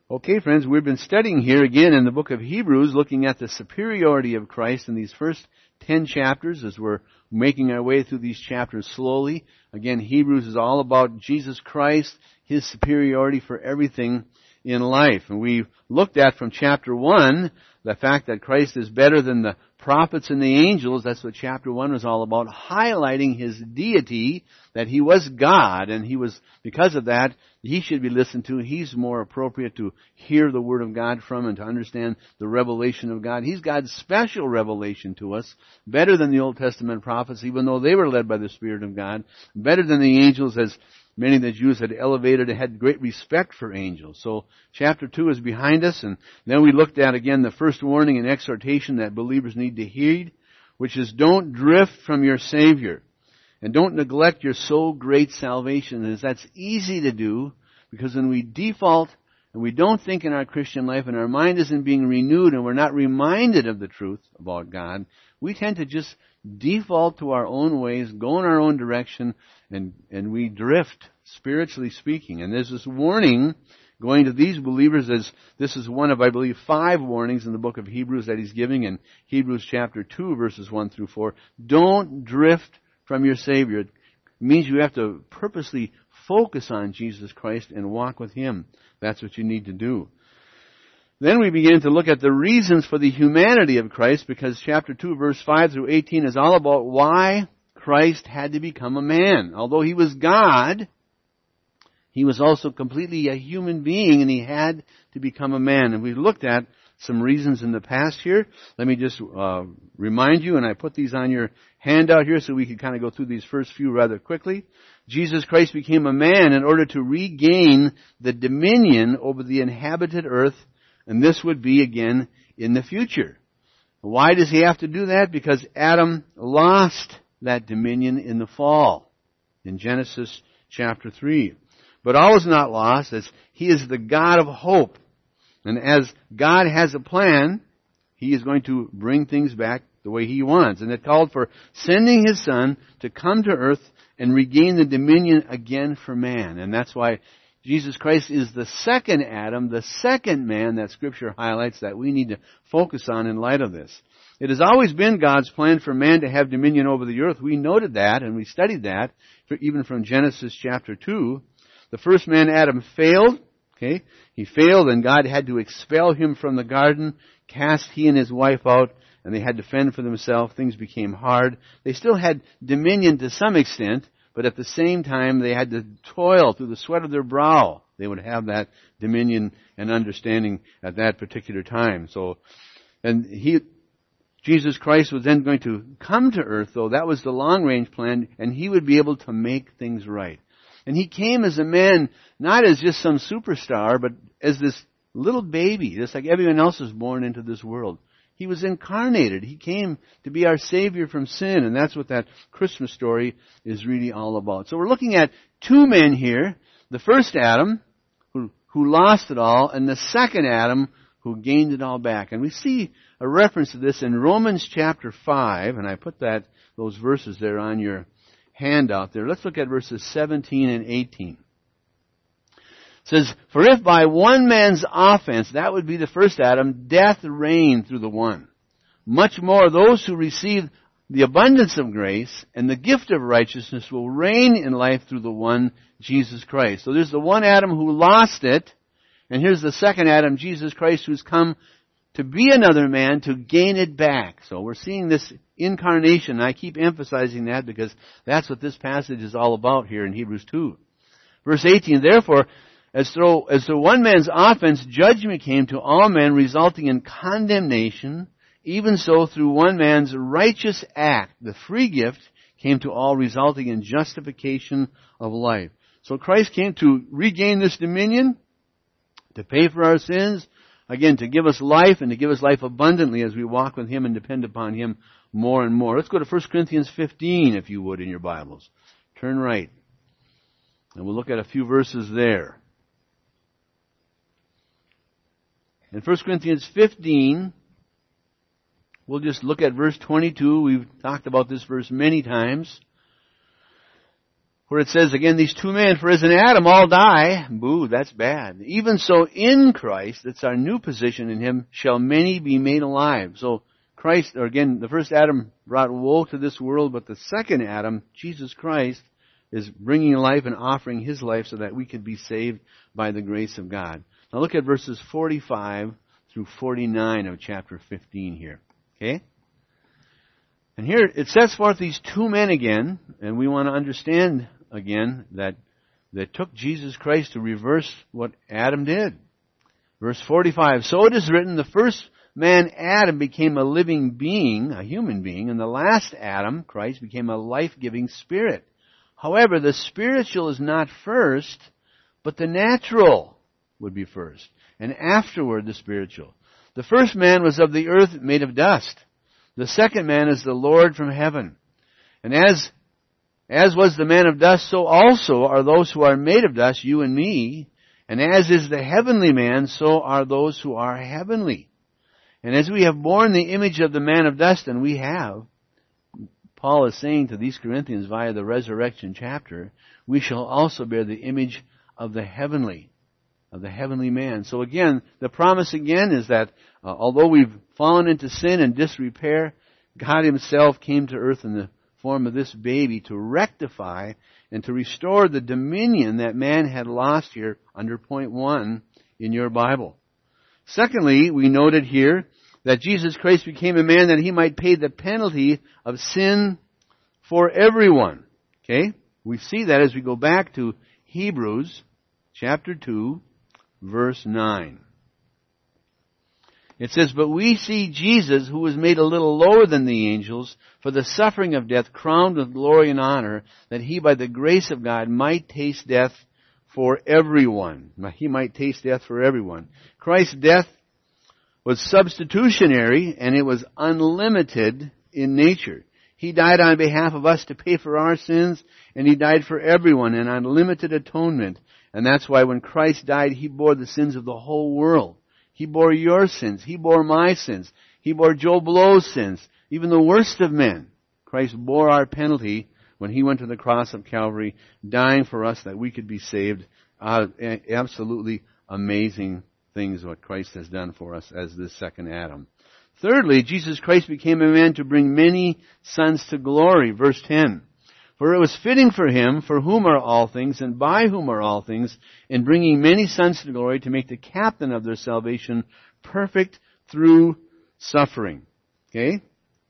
Okay, friends, we've been studying here again in the book of Hebrews, looking at the superiority of Christ in these first 10 chapters as we're making our way through these chapters slowly. Again, Hebrews is all about Jesus Christ, His superiority for everything in life. And we looked at from chapter 1, the fact that Christ is better than the prophets and the angels. That's what chapter 1 was all about, highlighting His deity, that He was God, and He was, because of that, He should be listened to. He's more appropriate to hear the Word of God from and to understand the revelation of God. He's God's special revelation to us, better than the Old Testament prophets, even though they were led by the Spirit of God, better than the angels, as many of the Jews had elevated and had great respect for angels. So chapter 2 is behind us, and then we looked at again the first warning and exhortation that believers need to heed, which is don't drift from your Savior. And don't neglect your so great salvation. And that's easy to do, because when we default and we don't think in our Christian life and our mind isn't being renewed and we're not reminded of the truth about God, we tend to just default to our own ways, go in our own direction, and we drift, spiritually speaking. And there's this warning going to these believers, as this is one of, I believe, 5 warnings in the book of Hebrews that he's giving in Hebrews chapter 2, verses 1 through 4. Don't drift from your Savior. It means you have to purposely focus on Jesus Christ and walk with Him. That's what you need to do. Then we begin to look at the reasons for the humanity of Christ, because chapter 2, verse 5 through 18 is all about why Christ had to become a man. Although He was God, He was also completely a human being, and He had to become a man. And we looked at some reasons in the past here. Let me just remind you, and I put these on your handout here so we can kind of go through these first few rather quickly. Jesus Christ became a man in order to regain the dominion over the inhabited earth, and this would be again in the future. Why does He have to do that? Because Adam lost that dominion in the fall, in Genesis chapter 3. But all is not lost, as He is the God of hope. And as God has a plan, He is going to bring things back the way He wants. And it called for sending His Son to come to earth and regain the dominion again for man. And that's why Jesus Christ is the second Adam, the second man that Scripture highlights that we need to focus on in light of this. It has always been God's plan for man to have dominion over the earth. We noted that and we studied that, even from Genesis chapter 2. The first man, Adam, failed. Okay, he failed, and God had to expel him from the garden, cast he and his wife out, and they had to fend for themselves. Things became hard. They still had dominion to some extent, but at the same time they had to toil through the sweat of their brow. They would have that dominion and understanding at that particular time. Jesus Christ was then going to come to earth, though. That was the long-range plan, and He would be able to make things right. And He came as a man, not as just some superstar, but as this little baby, just like everyone else is born into this world. He was incarnated. He came to be our Savior from sin, and that's what that Christmas story is really all about. So we're looking at 2 men here. The first Adam, who lost it all, and the second Adam, who gained it all back. And we see a reference to this in Romans chapter 5, and I put those verses there on your handout there. Let's look at verses 17 and 18. It says, "For if by one man's offense," that would be the first Adam, "death reigned through the one, much more those who receive the abundance of grace and the gift of righteousness will reign in life through the one, Jesus Christ." So there's the one Adam who lost it, and here's the second Adam, Jesus Christ, who's come to be another man to gain it back. So we're seeing this incarnation, and I keep emphasizing that because that's what this passage is all about here in Hebrews 2. Verse 18, "Therefore, as through one man's offense judgment came to all men, resulting in condemnation, even so through one man's righteous act the free gift came to all, resulting in justification of life." So Christ came to regain this dominion, to pay for our sins, again, to give us life and to give us life abundantly as we walk with Him and depend upon Him more and more. Let's go to 1 Corinthians 15, if you would, in your Bibles. Turn right. And we'll look at a few verses there. In 1 Corinthians 15, we'll just look at verse 22. We've talked about this verse many times. where it says, again, these two men, for as in Adam all die, boo, that's bad. Even so in Christ, that's our new position in Him, shall many be made alive. So Christ, or again, the first Adam brought woe to this world, but the second Adam, Jesus Christ, is bringing life and offering His life so that we could be saved by the grace of God. Now look at verses 45 through 49 of chapter 15 here. Okay? And here it sets forth these two men again, and we want to understand again that took Jesus Christ to reverse what Adam did. Verse 45, so it is written, the first man, Adam, became a living being, a human being, and the last Adam, Christ, became a life-giving spirit. However, the spiritual is not first, but the natural would be first, and afterward the spiritual. The first man was of the earth, made of dust. The second man is the Lord from heaven. And as was the man of dust, so also are those who are made of dust, you and me. And as is the heavenly man, so are those who are heavenly. And as we have borne the image of the man of dust, and we have, Paul is saying to these Corinthians via the resurrection chapter, we shall also bear the image of the heavenly man. So again, the promise again is that although we've fallen into sin and disrepair, God Himself came to earth in the form of this baby to rectify and to restore the dominion that man had lost here under point 1 in your Bible. Secondly, we noted here that Jesus Christ became a man that He might pay the penalty of sin for everyone. Okay? We see that as we go back to Hebrews chapter 2, verse 9. It says, but we see Jesus, who was made a little lower than the angels, for the suffering of death, crowned with glory and honor, that He by the grace of God might taste death for everyone. He might taste death for everyone. Christ's death was substitutionary, and it was unlimited in nature. He died on behalf of us to pay for our sins, and He died for everyone, an unlimited atonement. And that's why when Christ died, He bore the sins of the whole world. He bore your sins. He bore my sins. He bore Joe Blow's sins. Even the worst of men. Christ bore our penalty when He went to the cross of Calvary, dying for us that we could be saved. Absolutely amazing things what Christ has done for us as this second Adam. Thirdly, Jesus Christ became a man to bring many sons to glory. Verse 10. For it was fitting for Him, for whom are all things, and by whom are all things, in bringing many sons to glory, to make the captain of their salvation perfect through suffering. Okay?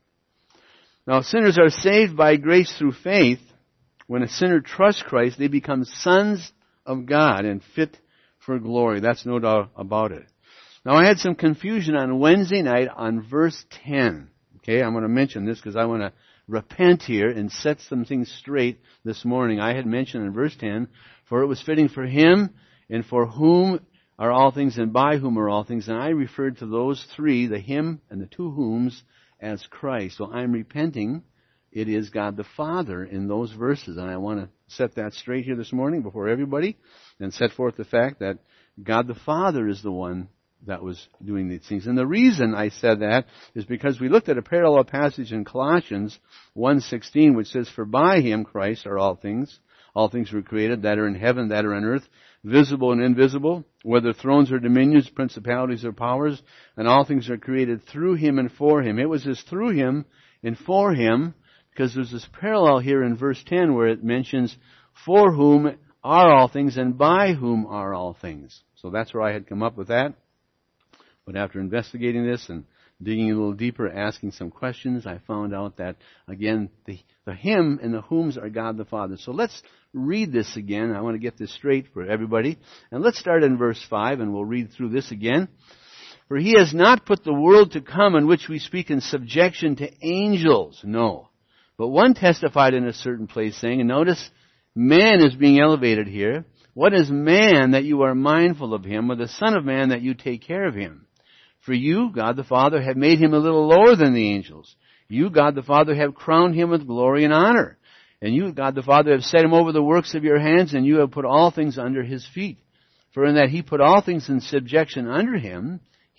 Now, sinners are saved by grace through faith. When a sinner trusts Christ, they become sons of God and fit for glory. That's no doubt about it. Now, I had some confusion on Wednesday night on verse 10. Okay, I'm going to mention this because I want to repent here and set some things straight this morning. I had mentioned in verse 10, for it was fitting for Him, and for whom are all things, and by whom are all things. And I referred to those three, the Him and the two whoms, as Christ. So I'm repenting. It is God the Father in those verses. And I want to set that straight here this morning before everybody, and set forth the fact that God the Father is the one that was doing these things. And the reason I said that is because we looked at a parallel passage in Colossians 1:16, which says, for by Him, Christ, are all things were created, that are in heaven, that are on earth, visible and invisible, whether thrones or dominions, principalities or powers, and all things are created through Him and for Him. It was this through Him and for Him, because there's this parallel here in verse 10 where it mentions, for whom are all things, and by whom are all things. So that's where I had come up with that. But after investigating this and digging a little deeper, asking some questions, I found out that, again, the Him and the whom's are God the Father. So let's read this again. I want to get this straight for everybody. And let's start in verse 5, and we'll read through this again. For He has not put the world to come in which we speak in subjection to angels. No. But one testified in a certain place, saying, and notice, man is being elevated here. What is man that you are mindful of him, or the Son of Man that you take care of him? For you, God the Father, have made him a little lower than the angels. You, God the Father, have crowned him with glory and honor. And you, God the Father, have set him over the works of your hands, and you have put all things under his feet. For in that he put all things in subjection under him,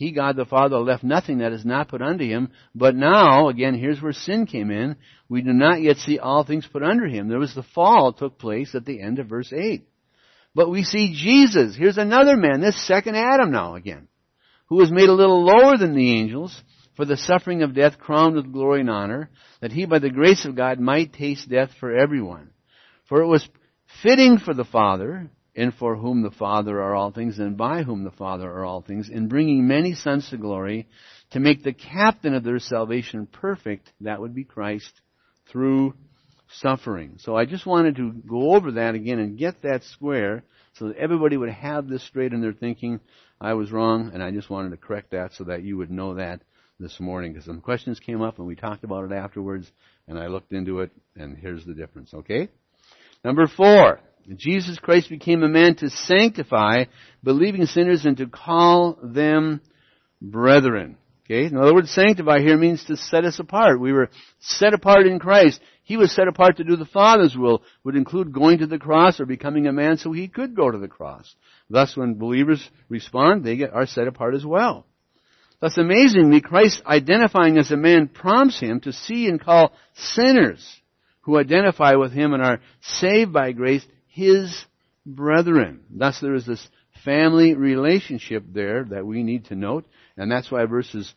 He, God the Father, left nothing that is not put unto him. But now, again, here's where sin came in. We do not yet see all things put under him. There was the fall took place at the end of verse 8. But we see Jesus. Here's another man, this second Adam now again, who was made a little lower than the angels for the suffering of death, crowned with glory and honor, that he by the grace of God might taste death for everyone. For it was fitting for the Father, in for whom the Father are all things, and by whom the Father are all things, in bringing many sons to glory, to make the captain of their salvation perfect, that would be Christ, through suffering. So I just wanted to go over that again and get that square, so that everybody would have this straight in their thinking. I was wrong, and I just wanted to correct that so that you would know that this morning, because some questions came up and we talked about it afterwards, and I looked into it, and here's the difference, okay? Number 4. Jesus Christ became a man to sanctify believing sinners and to call them brethren. Okay? In other words, sanctify here means to set us apart. We were set apart in Christ. He was set apart to do the Father's will. Would include going to the cross or becoming a man so he could go to the cross. Thus, when believers respond, they are set apart as well. Thus, amazingly, Christ identifying as a man prompts him to see and call sinners who identify with him and are saved by grace his brethren. Thus, there is this family relationship there that we need to note, and that's why verses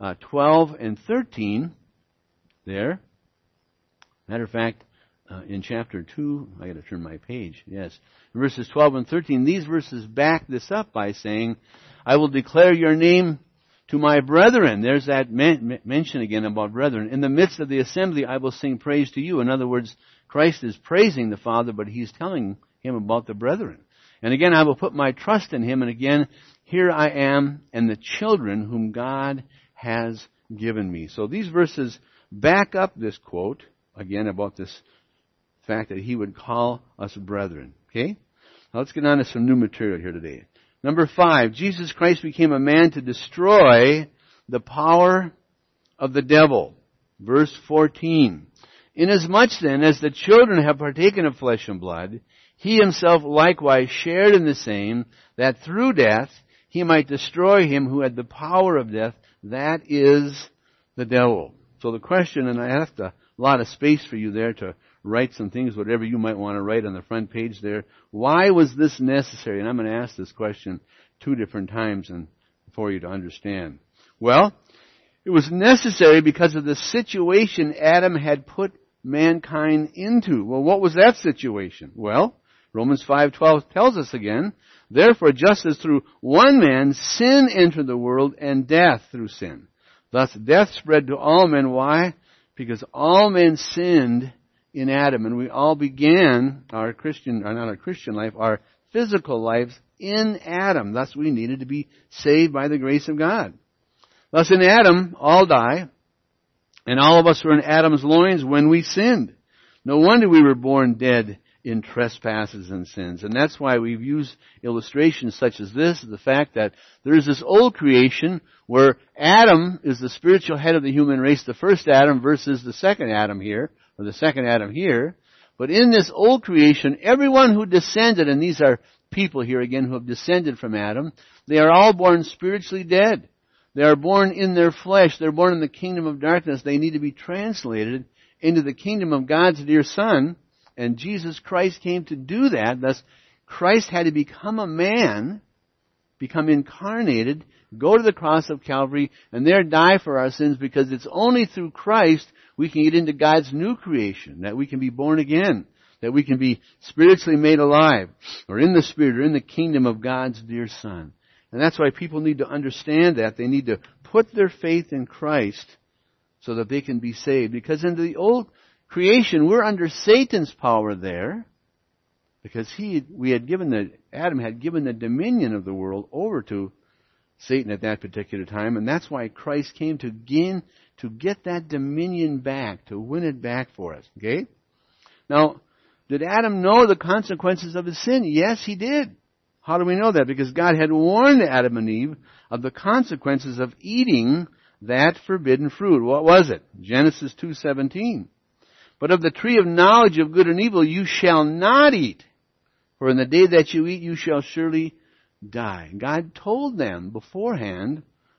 12 and 13 there. Matter of fact, in chapter 2, I got to turn my page. Yes, in verses 12 and 13, these verses back this up by saying, "I will declare your name to my brethren." There's that mention again about brethren. "In the midst of the assembly, I will sing praise to you." In other words, Christ is praising the Father, but he's telling him about the brethren. "And again, I will put my trust in him. And again, here I am and the children whom God has given me." So these verses back up this quote, again, about this fact that he would call us brethren. Okay? Now let's get on to some new material here today. Number 5, Jesus Christ became a man to destroy the power of the devil. Verse 14. "Inasmuch then as the children have partaken of flesh and blood, he himself likewise shared in the same, that through death he might destroy him who had the power of death, that is, the devil." So the question, and I left a lot of space for you there to write some things, whatever you might want to write on the front page there. Why was this necessary? And I'm going to ask this question 2 different times and for you to understand. Well, it was necessary because of the situation Adam had put mankind into. Well, what was that situation? Well, Romans 5:12 tells us again, "Therefore, just as through one man sin entered the world, and death through sin. Thus death spread to all men." Why? Because all men sinned in Adam, and we all began our our physical lives in Adam. Thus we needed to be saved by the grace of God. Thus in Adam, all die, and all of us were in Adam's loins when we sinned. No wonder we were born dead in trespasses and sins. And that's why we've used illustrations such as this, the fact that there is this old creation where Adam is the spiritual head of the human race, the first Adam versus the second Adam here, or the second Adam here. But in this old creation, everyone who descended, and these are people here again who have descended from Adam, they are all born spiritually dead. They are born in their flesh. They're born in the kingdom of darkness. They need to be translated into the kingdom of God's dear Son. And Jesus Christ came to do that. Thus, Christ had to become a man, become incarnated, go to the cross of Calvary, and there die for our sins, because it's only through Christ we can get into God's new creation, that we can be born again, that we can be spiritually made alive, or in the Spirit, or in the kingdom of God's dear Son. And that's why people need to understand that. They need to put their faith in Christ so that they can be saved. Because in the old creation, we're under Satan's power there, because Adam had given the dominion of the world over to Satan at that particular time, and that's why Christ came to get that dominion back, to win it back for us. Okay? Now, did Adam know the consequences of his sin? Yes, he did. How do we know that? Because God had warned Adam and Eve of the consequences of eating that forbidden fruit. What was it? Genesis 2:17. "But of the tree of knowledge of good and evil you shall not eat, for in the day that you eat you shall surely die." God told them beforehand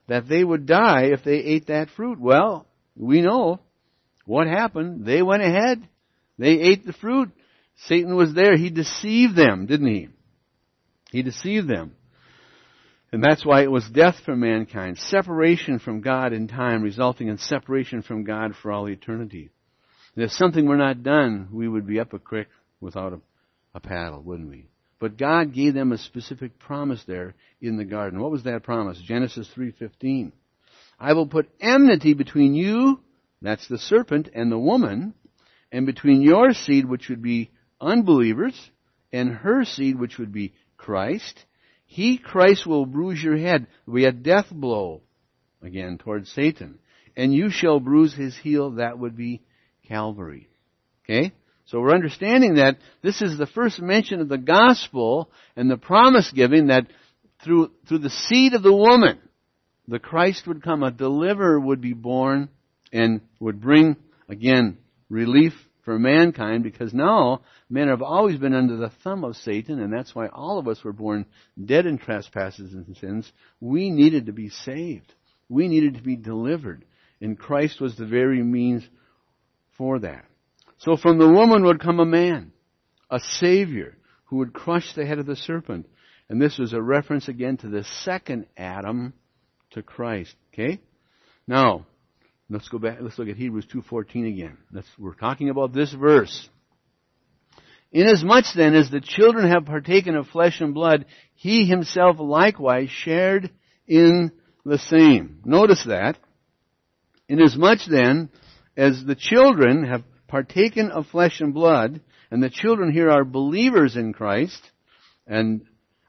that they would die if they ate that fruit. Well, we know what happened. They went ahead. They ate the fruit. Satan was there. He deceived them, didn't he? He deceived them. And that's why it was death for mankind, separation from God in time, resulting in separation from God for all eternity. And if something were not done, we would be up a creek without a paddle, wouldn't we? But God gave them a specific promise there in the garden. What was that promise? Genesis 3:15. I will put enmity between you, that's the serpent, and the woman, and between your seed, which would be unbelievers, and her seed, which would be Christ. He, Christ, will bruise your head. It will be a death blow, again, towards Satan. And you shall bruise his heel. That would be Calvary. Okay? So we're understanding that this is the first mention of the gospel and the promise giving that through the seed of the woman, the Christ would come, a deliverer would be born and would bring, again, relief for mankind, because now men have always been under the thumb of Satan, and that's why all of us were born dead in trespasses and sins. We needed to be saved. We needed to be delivered. And Christ was the very means for that. So from the woman would come a man, a Savior, who would crush the head of the serpent. And this was a reference again to the second Adam, to Christ. Okay? Now, let's go back. Let's look at Hebrews 2:14 again. We're talking about this verse. Inasmuch then as the children have partaken of flesh and blood, he himself likewise shared in the same. Notice that. Inasmuch then as the children have partaken of flesh and blood, and the children here are believers in Christ, and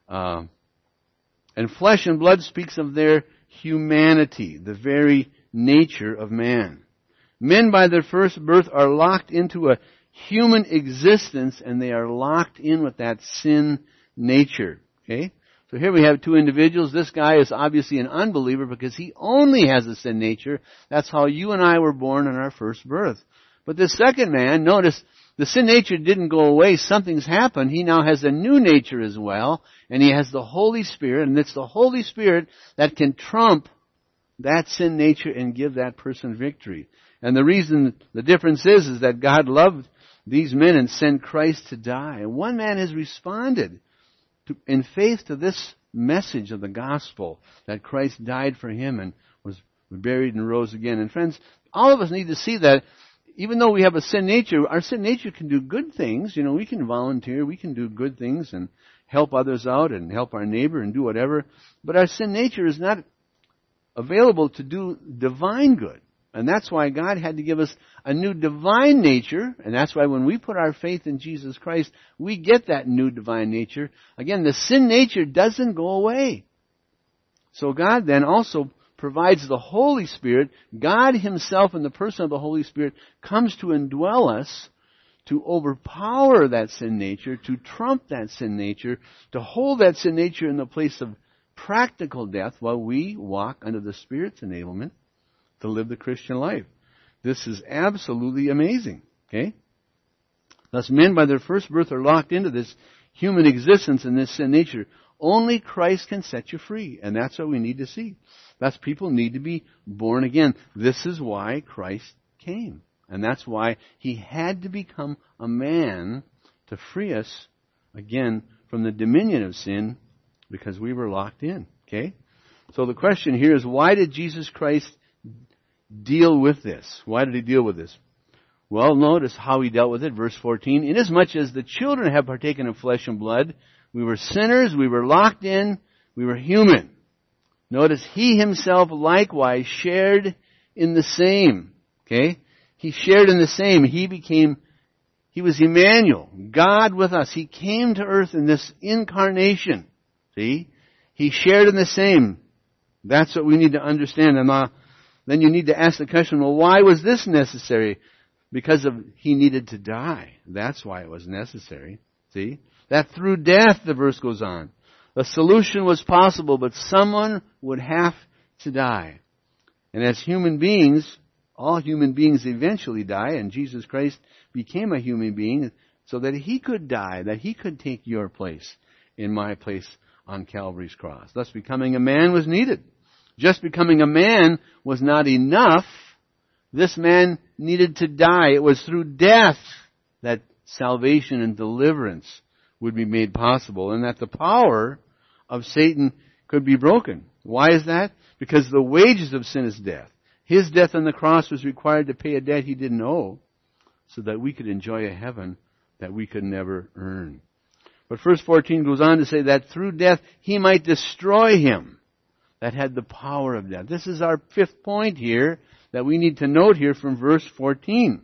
flesh and blood speaks of their humanity, the very nature of man. Men by their first birth are locked into a human existence, and they are locked in with that sin nature. Okay? So here we have two individuals. This guy is obviously an unbeliever because he only has a sin nature. That's how you and I were born in our first birth. But this second man, notice, the sin nature didn't go away. Something's happened. He now has a new nature as well, and he has the Holy Spirit, and it's the Holy Spirit that can trump that sin nature and give that person victory. And the reason, the difference is that God loved these men and sent Christ to die. And one man has responded in faith to this message of the gospel, that Christ died for him and was buried and rose again. And friends, all of us need to see that even though we have a sin nature, our sin nature can do good things. You know, we can volunteer, we can do good things and help others out and help our neighbor and do whatever. But our sin nature is not available to do divine good. And that's why God had to give us a new divine nature. And that's why when we put our faith in Jesus Christ, we get that new divine nature. Again, the sin nature doesn't go away. So God then also provides the Holy Spirit. God Himself in the person of the Holy Spirit comes to indwell us, to overpower that sin nature, to trump that sin nature, to hold that sin nature in the place of practical death while we walk under the Spirit's enablement to live the Christian life. This is absolutely amazing. Okay? Thus men by their first birth are locked into this human existence and this sin nature. Only Christ can set you free. And that's what we need to see. That's people need to be born again. This is why Christ came. And that's why He had to become a man to free us, again, from the dominion of sin, because we were locked in. Okay? So the question here is, why did Jesus Christ deal with this? Why did He deal with this? Well, notice how He dealt with it. Verse 14, inasmuch as the children have partaken of flesh and blood, we were sinners, we were locked in, we were human. Notice He Himself likewise shared in the same. Okay? He shared in the same. He was Emmanuel, God with us. He came to earth in this incarnation. See? He shared in the same. That's what we need to understand. And then you need to ask the question, well, why was this necessary? Because He needed to die. That's why it was necessary. See? That through death, the verse goes on, a solution was possible, but someone would have to die. And as human beings, all human beings eventually die, and Jesus Christ became a human being so that He could die, that He could take your place in my place on Calvary's cross. Thus becoming a man was needed. Just becoming a man was not enough. This man needed to die. It was through death that salvation and deliverance would be made possible, and that the power of Satan could be broken. Why is that? Because the wages of sin is death. His death on the cross was required to pay a debt he didn't owe, so that we could enjoy a heaven that we could never earn. But verse 14 goes on to say that through death he might destroy him that had the power of death. This is our fifth point here that we need to note here from verse 14.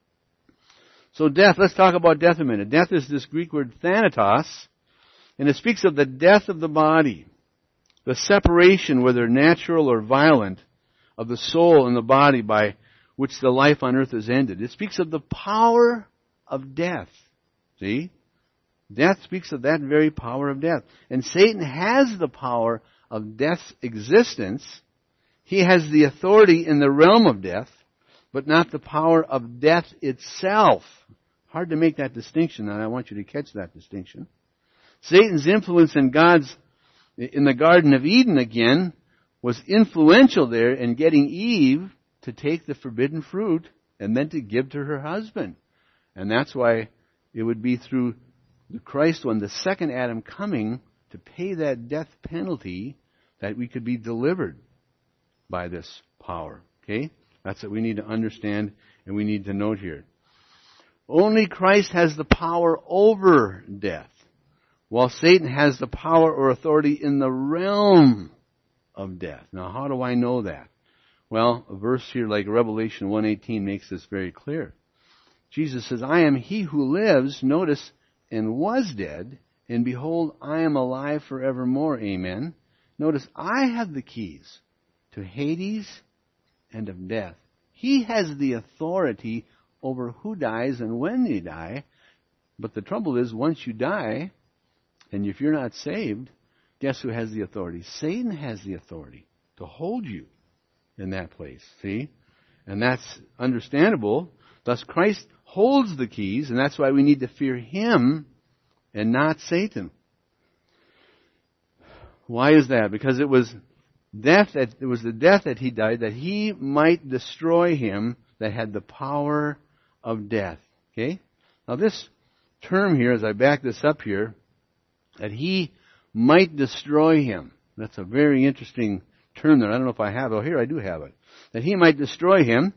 So death, let's talk about death a minute. Death is this Greek word thanatos, and it speaks of the death of the body, the separation, whether natural or violent, of the soul and the body by which the life on earth is ended. It speaks of the power of death. See? Death speaks of that very power of death. And Satan has the power of death's existence. He has the authority in the realm of death, but not the power of death itself. Hard to make that distinction, and I want you to catch that distinction. Satan's influence in the Garden of Eden again was influential there in getting Eve to take the forbidden fruit and then to give to her husband. And that's why it would be through the Christ one, the second Adam coming to pay that death penalty, that we could be delivered by this power. Okay? That's what we need to understand and we need to note here. Only Christ has the power over death, while Satan has the power or authority in the realm of death. Now, how do I know that? Well, a verse here like Revelation 1:18 makes this very clear. Jesus says, I am he who lives, notice, and was dead, and behold, I am alive forevermore. Amen. Notice, I have the keys to Hades and of death. He has the authority over who dies and when they die. But the trouble is, once you die, and if you're not saved, guess who has the authority? Satan has the authority to hold you in that place. See? And that's understandable. Thus, Christ holds the keys, and that's why we need to fear him and not Satan. Why is that? Because it was the death that he died, that he might destroy him that had the power of death. Okay? Now this term here, as I back this up here, that he might destroy him. That's a very interesting term there. I don't know if I have it. Oh, here I do have it. That he might destroy him.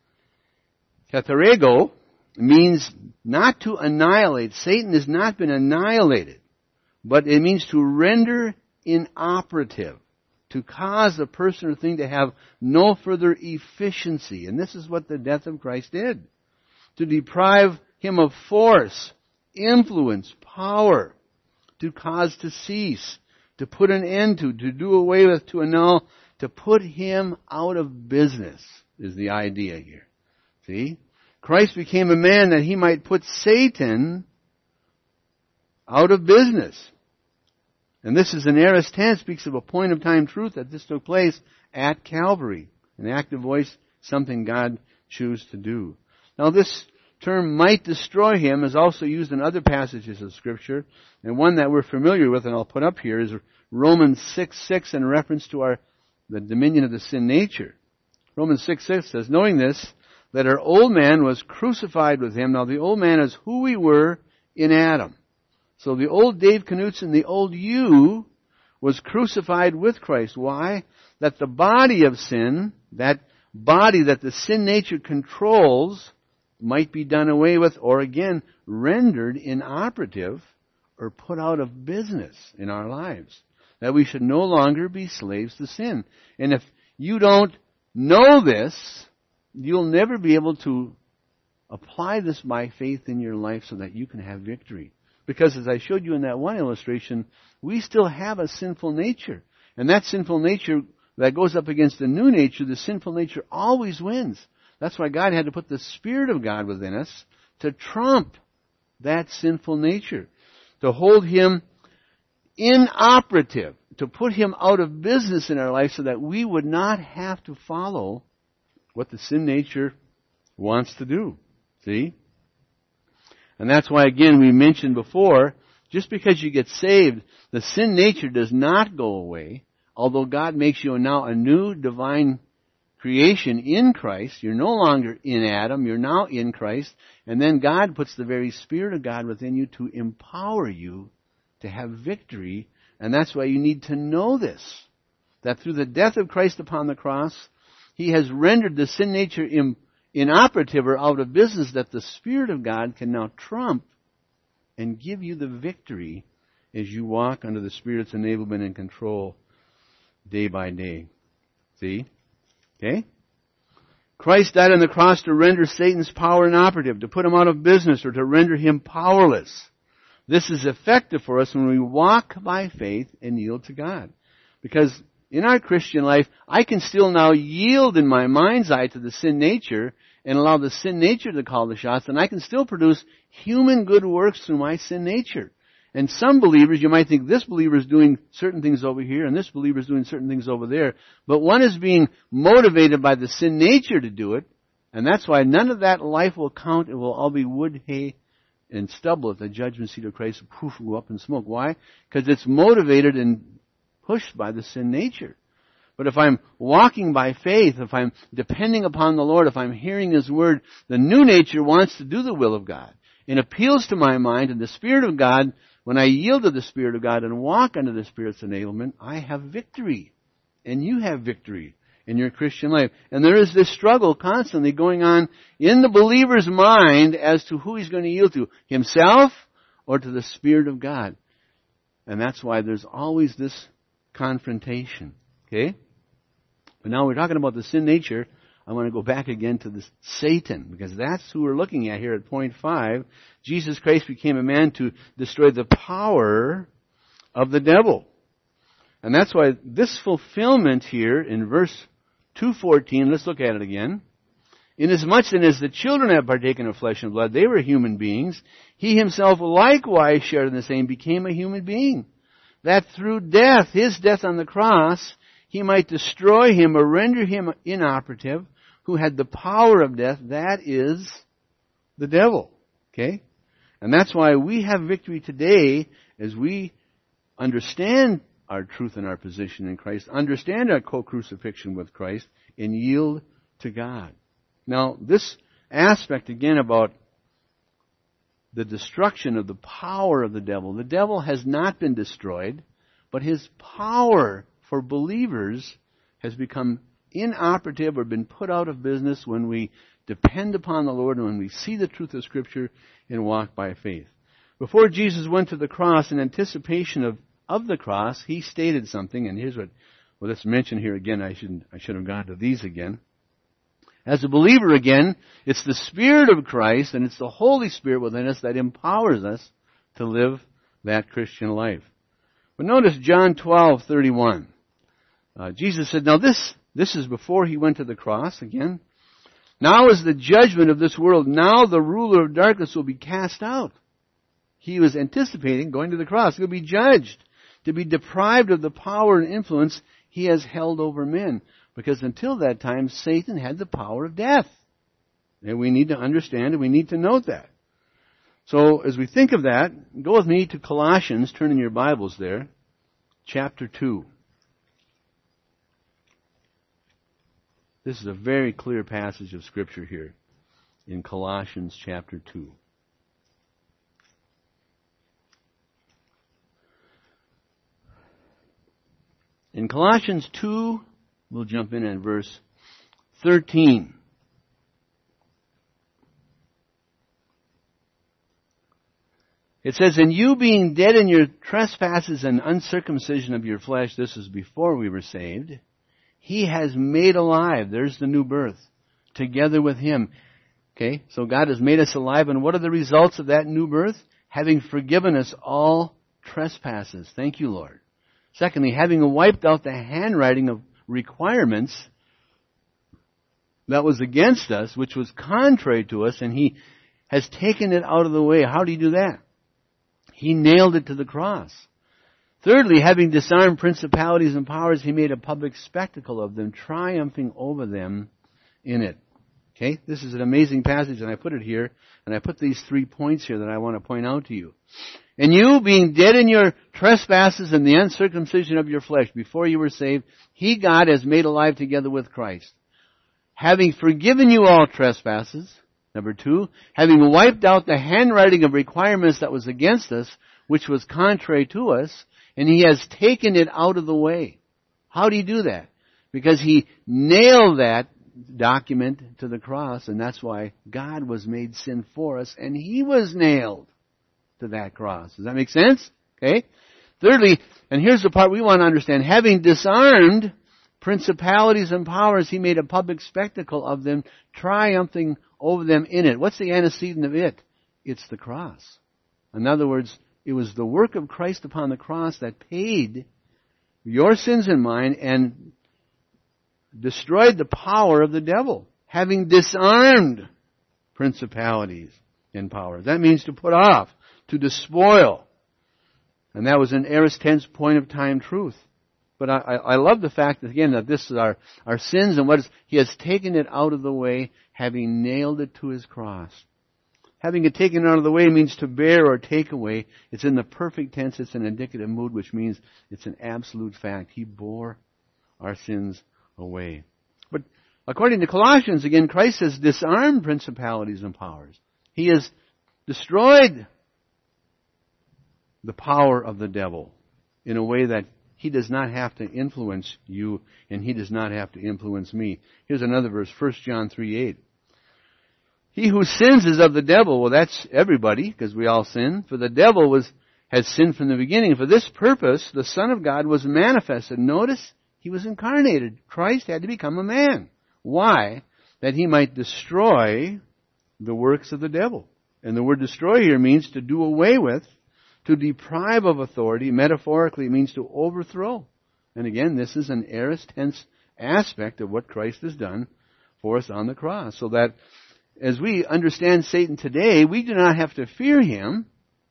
Katharego means not to annihilate. Satan has not been annihilated, but it means to render inoperative, to cause a person or thing to have no further efficiency. And this is what the death of Christ did. To deprive him of force, influence, power, to cause to cease, to put an end to do away with, to annul, to put him out of business is the idea here. See? Christ became a man that he might put Satan out of business. And this is an aorist tense, speaks of a point of time truth that this took place at Calvary. An active voice, something God chose to do. Now this term might destroy him is also used in other passages of Scripture. And one that we're familiar with, and I'll put up here, is Romans 6:6 in reference to the dominion of the sin nature. Romans 6:6 says, knowing this, that our old man was crucified with him. Now the old man is who we were in Adam. So the old Dave Knutson, the old you, was crucified with Christ. Why? That the body of sin, that body that the sin nature controls, might be done away with, or again, rendered inoperative, or put out of business in our lives. That we should no longer be slaves to sin. And if you don't know this, you'll never be able to apply this by faith in your life so that you can have victory. Because as I showed you in that one illustration, we still have a sinful nature. And that sinful nature that goes up against the new nature, the sinful nature always wins. That's why God had to put the Spirit of God within us to trump that sinful nature. To hold him inoperative. To put him out of business in our life so that we would not have to follow what the sin nature wants to do. See? And that's why, again, we mentioned before, just because you get saved, the sin nature does not go away although God makes you now a new divine creation in Christ, you're no longer in Adam, you're now in Christ, and then God puts the very Spirit of God within you to empower you to have victory, and that's why you need to know this, that through the death of Christ upon the cross, He has rendered the sin nature inoperative or out of business, that the Spirit of God can now trump and give you the victory as you walk under the Spirit's enablement and control day by day. See? Okay? Christ died on the cross to render Satan's power inoperative, to put him out of business, or to render him powerless. This is effective for us when we walk by faith and yield to God. Because in our Christian life, I can still now yield in my mind's eye to the sin nature and allow the sin nature to call the shots, and I can still produce human good works through my sin nature. And some believers, you might think this believer is doing certain things over here and this believer is doing certain things over there. But one is being motivated by the sin nature to do it. And that's why none of that life will count. It will all be wood, hay, and stubble at the judgment seat of Christ. Poof, go up in smoke. Why? Because it's motivated and pushed by the sin nature. But if I'm walking by faith, if I'm depending upon the Lord, if I'm hearing His Word, the new nature wants to do the will of God. It appeals to my mind, and the Spirit of God, when I yield to the Spirit of God and walk under the Spirit's enablement, I have victory. And you have victory in your Christian life. And there is this struggle constantly going on in the believer's mind as to who he's going to yield to, himself or to the Spirit of God. And that's why there's always this confrontation. Okay? But now we're talking about the sin nature. I want to go back again to this Satan, because that's who we're looking at here at point 5. Jesus Christ became a man to destroy the power of the devil. And that's why this fulfillment here in verse 2:14, let's look at it again. Inasmuch then as the children have partaken of flesh and blood, they were human beings, He Himself likewise shared in the same, became a human being, that through death, His death on the cross, He might destroy him or render him inoperative, who had the power of death, that is the devil. Okay? And that's why we have victory today as we understand our truth and our position in Christ, understand our co-crucifixion with Christ, and yield to God. Now, this aspect again about the destruction of the power of the devil has not been destroyed, but his power for believers has become inoperative or been put out of business when we depend upon the Lord and when we see the truth of Scripture and walk by faith. Before Jesus went to the cross, in anticipation of the cross, He stated something, and here's let's mention here again. I should have gone to these again. As a believer again, it's the Spirit of Christ and it's the Holy Spirit within us that empowers us to live that Christian life. But notice John 12:31. Jesus said, now this is before He went to the cross again. Now is the judgment of this world. Now the ruler of darkness will be cast out. He was anticipating going to the cross. He will be judged to be deprived of the power and influence he has held over men. Because until that time, Satan had the power of death. And we need to understand and we need to note that. So as we think of that, go with me to Colossians, turn in your Bibles there, chapter 2. This is a very clear passage of Scripture here in Colossians chapter 2. In Colossians 2, we'll jump in at verse 13. It says, and you being dead in your trespasses and uncircumcision of your flesh, this is before we were saved, He has made alive, there's the new birth, together with Him. Okay, so God has made us alive, and what are the results of that new birth? Having forgiven us all trespasses. Thank you, Lord. Secondly, having wiped out the handwriting of requirements that was against us, which was contrary to us, and He has taken it out of the way. How do you do that? He nailed it to the cross. Thirdly, having disarmed principalities and powers, He made a public spectacle of them, triumphing over them in it. Okay? This is an amazing passage, and I put it here, and I put these 3 points here that I want to point out to you. And you, being dead in your trespasses and the uncircumcision of your flesh, before you were saved, He, God, has made alive together with Christ. Having forgiven you all trespasses, number 2, having wiped out the handwriting of requirements that was against us, which was contrary to us, and He has taken it out of the way. How did He do that? Because He nailed that document to the cross, and that's why God was made sin for us, and He was nailed to that cross. Does that make sense? Okay. Thirdly, and here's the part we want to understand, having disarmed principalities and powers, He made a public spectacle of them, triumphing over them in it. What's the antecedent of it? It's the cross. In other words, it was the work of Christ upon the cross that paid your sins and mine and destroyed the power of the devil, having disarmed principalities and powers. That means to put off, to despoil. And that was an aorist tense point of time truth. But I love the fact that, again, that this is our sins and what is, He has taken it out of the way, having nailed it to His cross. Having it taken out of the way means to bear or take away. It's in the perfect tense. It's an indicative mood, which means it's an absolute fact. He bore our sins away. But according to Colossians, again, Christ has disarmed principalities and powers. He has destroyed the power of the devil in a way that he does not have to influence you and he does not have to influence me. Here's another verse, 1 John 3:8. He who sins is of the devil. Well, that's everybody, because we all sin. For the devil has sinned from the beginning. For this purpose, the Son of God was manifested. Notice, He was incarnated. Christ had to become a man. Why? That He might destroy the works of the devil. And the word destroy here means to do away with, to deprive of authority. Metaphorically, it means to overthrow. And again, this is an aorist tense aspect of what Christ has done for us on the cross. So that as we understand Satan today, we do not have to fear him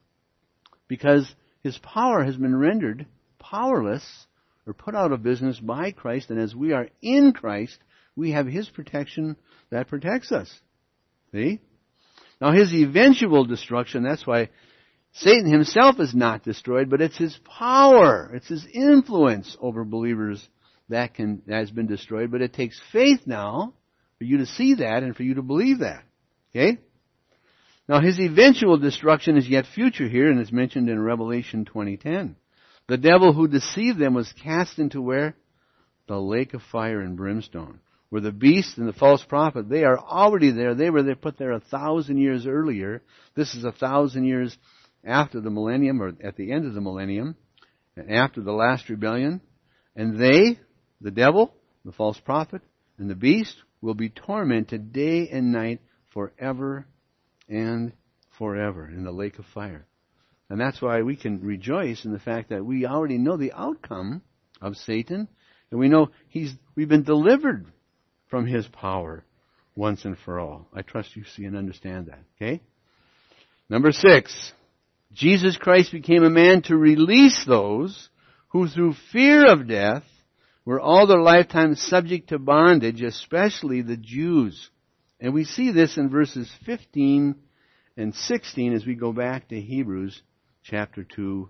because his power has been rendered powerless or put out of business by Christ. And as we are in Christ, we have His protection that protects us. See? Now His eventual destruction, that's why Satan himself is not destroyed, but it's his power, it's his influence over believers that has been destroyed. But it takes faith now for you to see that and for you to believe that. Okay? Now his eventual destruction is yet future here, and it's mentioned in Revelation 20:10. The devil who deceived them was cast into where? The lake of fire and brimstone. Where the beast and the false prophet, they are already there. They were put there 1,000 years earlier. This is 1,000 years after the millennium, or at the end of the millennium, and after the last rebellion. And they, the devil, the false prophet, and the beast, will be tormented day and night forever and forever in the lake of fire. And that's why we can rejoice in the fact that we already know the outcome of Satan, and we know we've been delivered from his power once and for all. I trust you see and understand that. Okay? Number 6. Jesus Christ became a man to release those who through fear of death were all their lifetime subject to bondage, especially the Jews. And we see this in verses 15 and 16 as we go back to Hebrews chapter 2.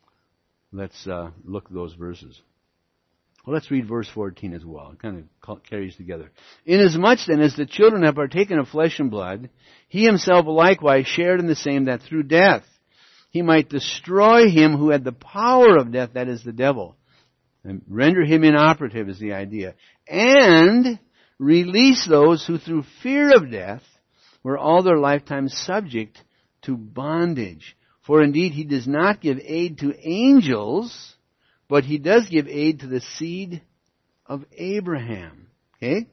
Let's look at those verses. Well, let's read verse 14 as well. It kind of carries together. Inasmuch then as the children have partaken of flesh and blood, He Himself likewise shared in the same, that through death He might destroy him who had the power of death, that is the devil. And render him inoperative is the idea. And release those who through fear of death were all their lifetime subject to bondage. For indeed He does not give aid to angels, but He does give aid to the seed of Abraham. Okay?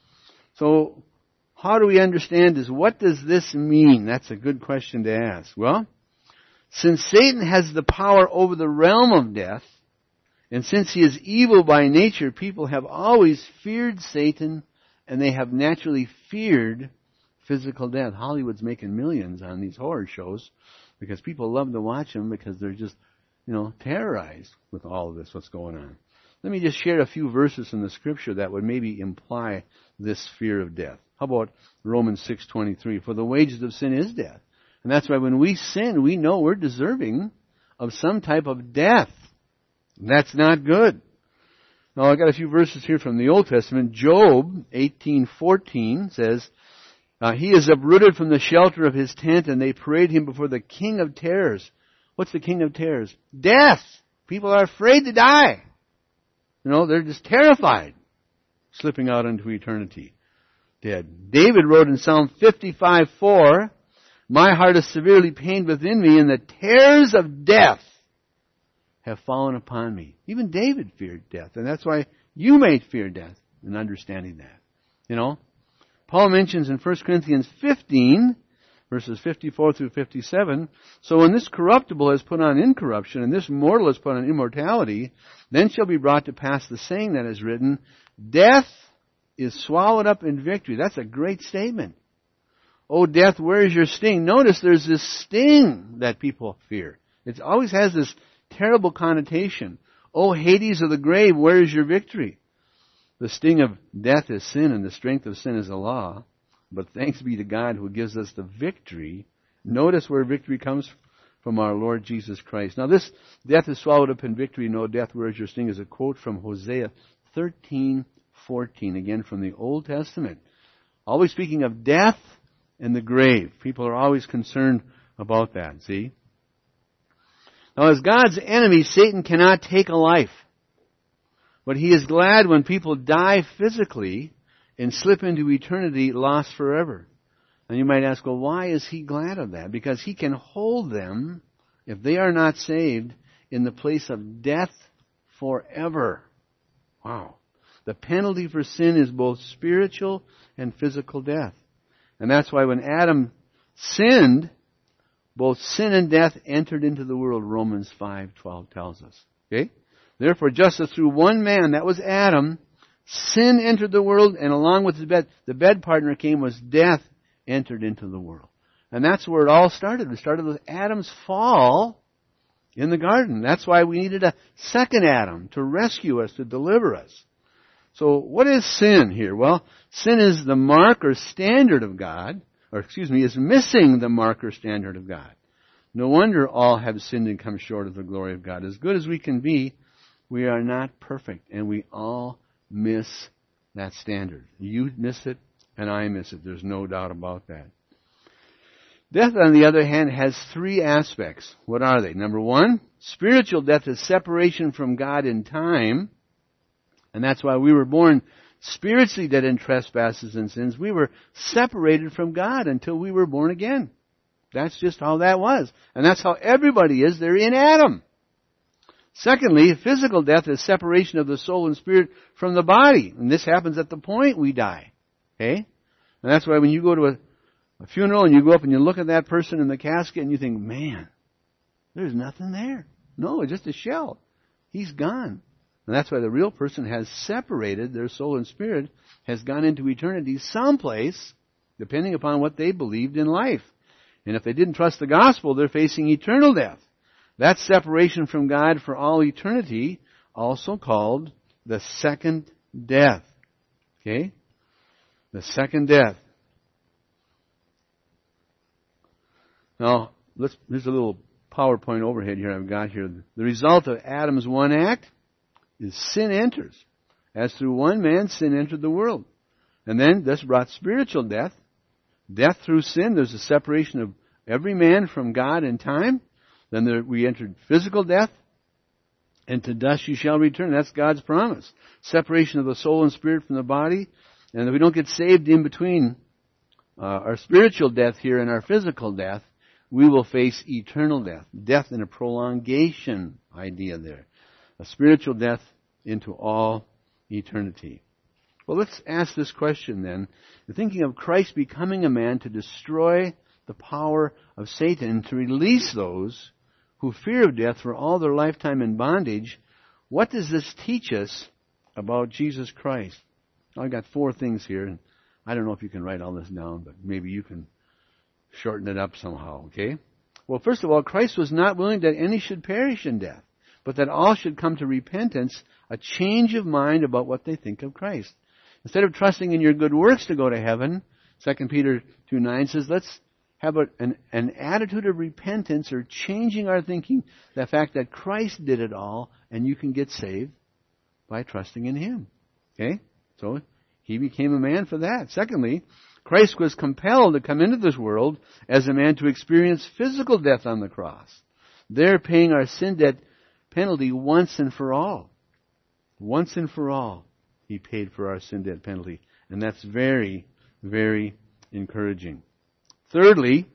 So, how do we understand this? What does this mean? That's a good question to ask. Well, since Satan has the power over the realm of death, and since he is evil by nature, people have always feared Satan, and they have naturally feared physical death. Hollywood's making millions on these horror shows because people love to watch them because they're just, terrorized with all of this, what's going on. Let me just share a few verses in the Scripture that would maybe imply this fear of death. How about Romans 6:23? For the wages of sin is death, And that's why when we sin, we know we're deserving of some type of death. That's not good. Now, I got a few verses here from the Old Testament. Job 18:14 says, he is uprooted from the shelter of his tent, and they parade him before the king of terrors. What's the king of terrors? Death. People are afraid to die. They're just terrified, slipping out into eternity. Dead. David wrote in Psalm 55:4, my heart is severely pained within me, and the terrors of death have fallen upon me. Even David feared death, and that's why you may fear death in understanding that. Paul mentions in 1 Corinthians 15, verses 54 through 57, so when this corruptible has put on incorruption, and this mortal has put on immortality, then shall be brought to pass the saying that is written, death is swallowed up in victory. That's a great statement. Oh, death, where is your sting? Notice there's this sting that people fear. It always has this terrible connotation. Oh, Hades of the grave, where is your victory? The sting of death is sin, and the strength of sin is the law. But thanks be to God who gives us the victory. Notice where victory comes from our Lord Jesus Christ. Now this, death is swallowed up in victory, no death, where is your sting, is a quote from Hosea 13:14, again from the Old Testament. Always speaking of death and the grave. People are always concerned about that, see? Now as God's enemy, Satan cannot take a life. But he is glad when people die physically and slip into eternity lost forever. And you might ask, well, why is he glad of that? Because he can hold them, if they are not saved, in the place of death forever. Wow. The penalty for sin is both spiritual and physical death. And that's why when Adam sinned, both sin and death entered into the world, Romans 5:12 tells us. Okay? Therefore, just as through one man, that was Adam, sin entered the world, and along with the bed partner came was death entered into the world. And that's where it all started. It started with Adam's fall in the garden. That's why we needed a second Adam to rescue us, to deliver us. So what is sin here? Well, sin is the mark or standard of God, is missing the mark or standard of God. No wonder all have sinned and come short of the glory of God. As good as we can be, we are not perfect, and we all miss that standard. You miss it, and I miss it. There's no doubt about that. Death, on the other hand, has three aspects. What are they? Number one, spiritual death is separation from God in time, and that's why we were born spiritually dead in trespasses and sins. We were separated from God until we were born again. That's just how that was. And that's how everybody is. They're in Adam. Secondly, physical death is separation of the soul and spirit from the body. And this happens at the point we die. Okay? And that's why when you go to a funeral and you go up and you look at that person in the casket and you think, man, there's nothing there. No, it's just a shell. He's gone. And that's why the real person has separated, their soul and spirit has gone into eternity someplace, depending upon what they believed in life. And if they didn't trust the gospel, they're facing eternal death. That's separation from God for all eternity, also called the second death. Okay? The second death. Now, there's a little PowerPoint overhead here I've got here. The result of Adam's one act is sin enters. As through one man, sin entered the world. And then this brought spiritual death. Death through sin, there's a separation of every man from God in time. Then we entered physical death, and to dust you shall return. That's God's promise. Separation of the soul and spirit from the body. And if we don't get saved in between our spiritual death here and our physical death, we will face eternal death. Death in a prolongation idea there. A spiritual death into all eternity. Well, let's ask this question then. You're thinking of Christ becoming a man to destroy the power of Satan and to release those who fear of death for all their lifetime in bondage. What does this teach us about Jesus Christ? I've got 4 things here, and I don't know if you can write all this down, but maybe you can shorten it up somehow, okay? Well, first of all, Christ was not willing that any should perish in death, but that all should come to repentance, a change of mind about what they think of Christ. Instead of trusting in your good works to go to heaven, 2 Peter 2:9 says, let's have an attitude of repentance or changing our thinking, the fact that Christ did it all and you can get saved by trusting in Him. Okay? So He became a man for that. Secondly, Christ was compelled to come into this world as a man to experience physical death on the cross. There paying our sin debt penalty once and for all. Once and for all, He paid for our sin debt penalty. And that's very, very encouraging. Thirdly,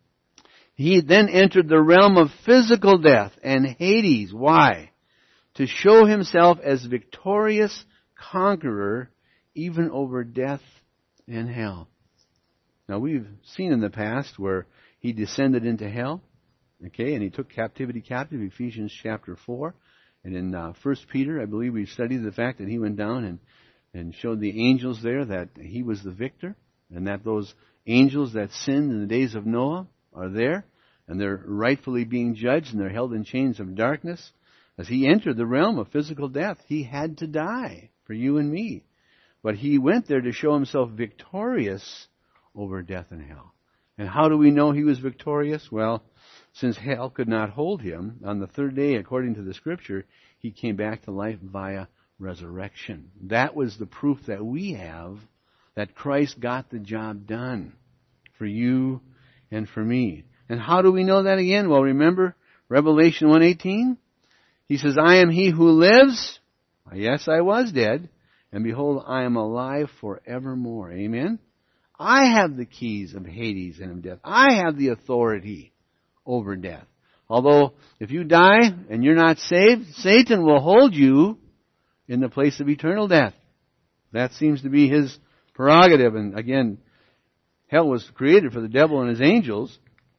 He then entered the realm of physical death and Hades. Why? To show Himself as victorious conqueror even over death and hell. Now we've seen in the past where He descended into hell, okay, and He took captivity captive, Ephesians chapter 4. And in 1 Peter, I believe we studied the fact that He went down and showed the angels there that He was the victor, and that those angels that sinned in the days of Noah are there, and they're rightfully being judged, and they're held in chains of darkness. As He entered the realm of physical death, He had to die for you and me. But He went there to show Himself victorious over death and hell. And how do we know He was victorious? Well, since hell could not hold Him, on the third day, according to the Scripture, He came back to life via resurrection. That was the proof that we have that Christ got the job done for you and for me. And how do we know that again? Well, remember Revelation 1:18? He says, I am He who lives. Yes, I was dead. And behold, I am alive forevermore. Amen? I have the keys of Hades and of death. I have the authority over death. Although, if you die and you're not saved, Satan will hold you in the place of eternal death. That seems to be his prerogative. And again, hell was created for the devil and his angels.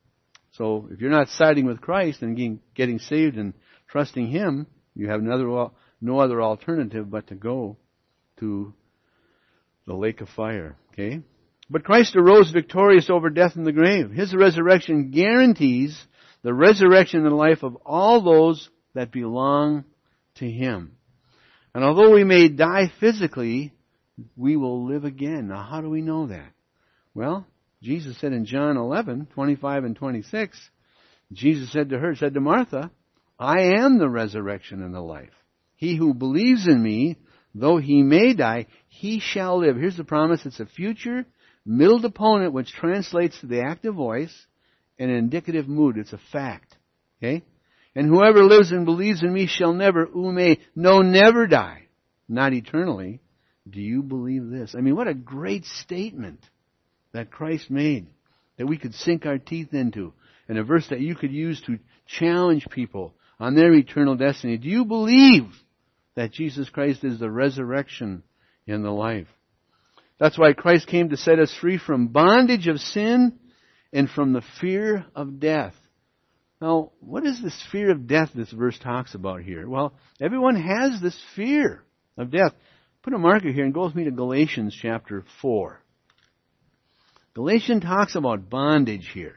So if you're not siding with Christ and getting saved and trusting Him, you have no other alternative but to go to the lake of fire. Okay? But Christ arose victorious over death and the grave. His resurrection guarantees the resurrection and life of all those that belong to Him. And although we may die physically, we will live again. Now, how do we know that? Well, Jesus said in John 11:25 and 26, Jesus said to Martha, I am the resurrection and the life. He who believes in me, though he may die, he shall live. Here's the promise. It's a future middle deponent which translates to the active voice and an indicative mood. It's a fact. Okay? And whoever lives and believes in me shall never, never die. Not eternally. Do you believe this? I mean, what a great statement that Christ made, that we could sink our teeth into. And a verse that you could use to challenge people on their eternal destiny. Do you believe that Jesus Christ is the resurrection and the life? That's why Christ came to set us free from bondage of sin and from the fear of death. Now, what is this fear of death this verse talks about here? Well, everyone has this fear of death. Put a marker here and go with me to Galatians chapter 4. Galatians talks about bondage here.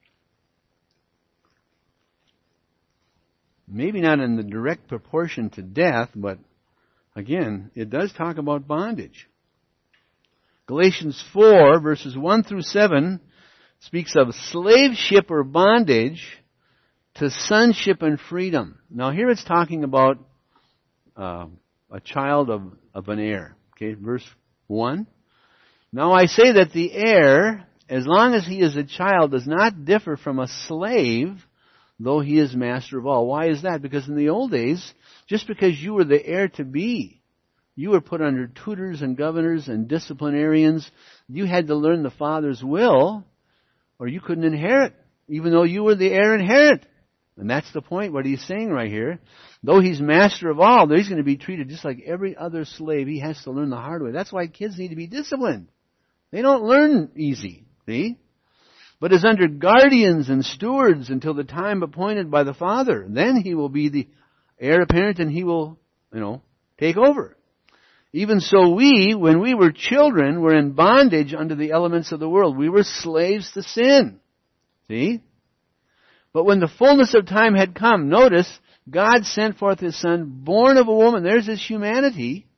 Maybe not in the direct proportion to death, but again, it does talk about bondage. Galatians 4, verses 1 through 7, speaks of slaveship or bondage to sonship and freedom. Now here it's talking about a child of an heir. Okay, verse 1. Now I say that the heir, as long as he is a child, does not differ from a slave, though he is master of all. Why is that? Because in the old days, just because you were the heir to be, you were put under tutors and governors and disciplinarians. You had to learn the father's will, or you couldn't inherit, even though you were the heir inherent. And that's the point, what he's saying right here. Though he's master of all, he's going to be treated just like every other slave. He has to learn the hard way. That's why kids need to be disciplined. They don't learn easy, see? But is under guardians and stewards until the time appointed by the Father. Then he will be the heir apparent and he will, take over. Even so we, when we were children, were in bondage under the elements of the world. We were slaves to sin. See? But when the fullness of time had come, notice, God sent forth His Son, born of a woman. There's His humanity.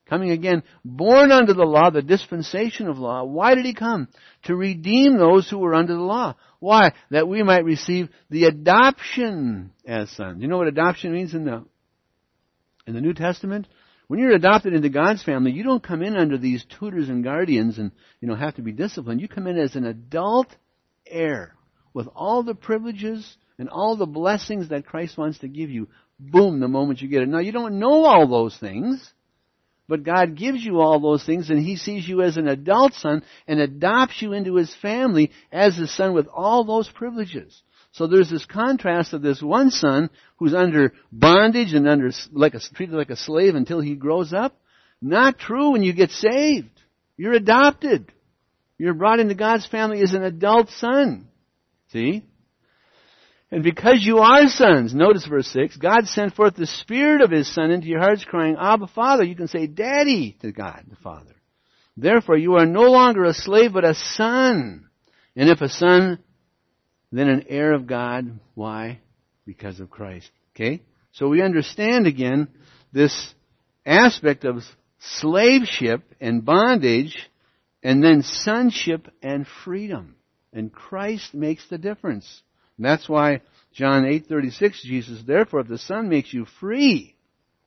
Coming again, born under the law, the dispensation of law. Why did he come? To redeem those who were under the law. Why? That we might receive the adoption as sons. You know what adoption means in the New Testament? When you're adopted into God's family, you don't come in under these tutors and guardians and, have to be disciplined. You come in as an adult heir with all the privileges and all the blessings that Christ wants to give you. Boom, the moment you get it. Now, you don't know all those things, but God gives you all those things, and He sees you as an adult son and adopts you into His family as His son with all those privileges. So there's this contrast of this one son who's under bondage and treated like a slave until he grows up. Not true when you get saved. You're adopted. You're brought into God's family as an adult son. See? And because you are sons, notice verse 6, God sent forth the Spirit of His Son into your hearts, crying, Abba, Father. You can say, Daddy, to God, the Father. Therefore, you are no longer a slave, but a son. And if a son, then an heir of God. Why? Because of Christ. Okay? So we understand again this aspect of slaveship and bondage, and then sonship and freedom. And Christ makes the difference. And that's why John 8:36, Jesus, therefore, if the Son makes you free,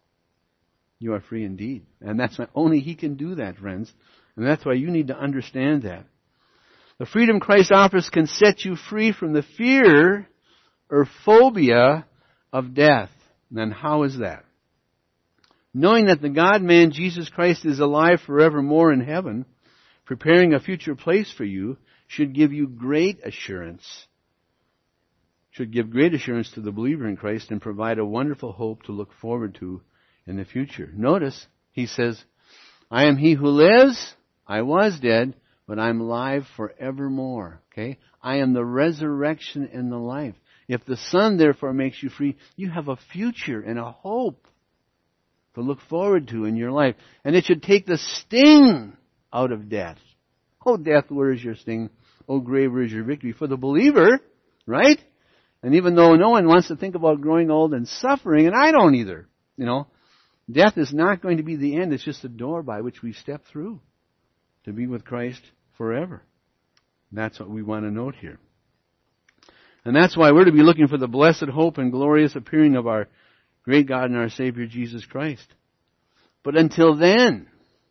you are free indeed. And that's why only He can do that, friends. And that's why you need to understand that. The freedom Christ offers can set you free from the fear or phobia of death. And how is that? Knowing that the God-man Jesus Christ is alive forevermore in heaven, preparing a future place for you, should give great assurance to the believer in Christ and provide a wonderful hope to look forward to in the future. Notice, he says, I am He who lives, I was dead, but I'm alive forevermore. Okay? I am the resurrection and the life. If the Son therefore makes you free, you have a future and a hope to look forward to in your life. And it should take the sting out of death. Oh, death, where is your sting? Oh, grave, where is your victory? For the believer, right? And even though no one wants to think about growing old and suffering, and I don't either, death is not going to be the end. It's just a door by which we step through to be with Christ forever. That's what we want to note here. And that's why we're to be looking for the blessed hope and glorious appearing of our great God and our Savior Jesus Christ. But until then,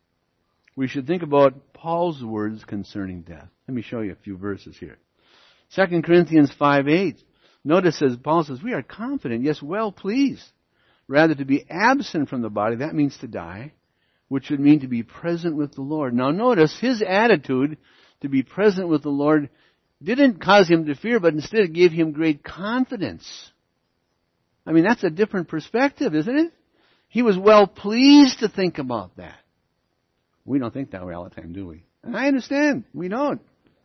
we should think about Paul's words concerning death. Let me show you a few verses here. 2 Corinthians 5:8. Notice as Paul says, we are confident, yes, well pleased, rather to be absent from the body, that means to die, which would mean to be present with the Lord. Now notice his attitude to be present with the Lord didn't cause him to fear, but instead it gave him great confidence. I mean, that's a different perspective, isn't it? He was well pleased to think about that. We don't think that way all the time, do we? And I understand. We don't.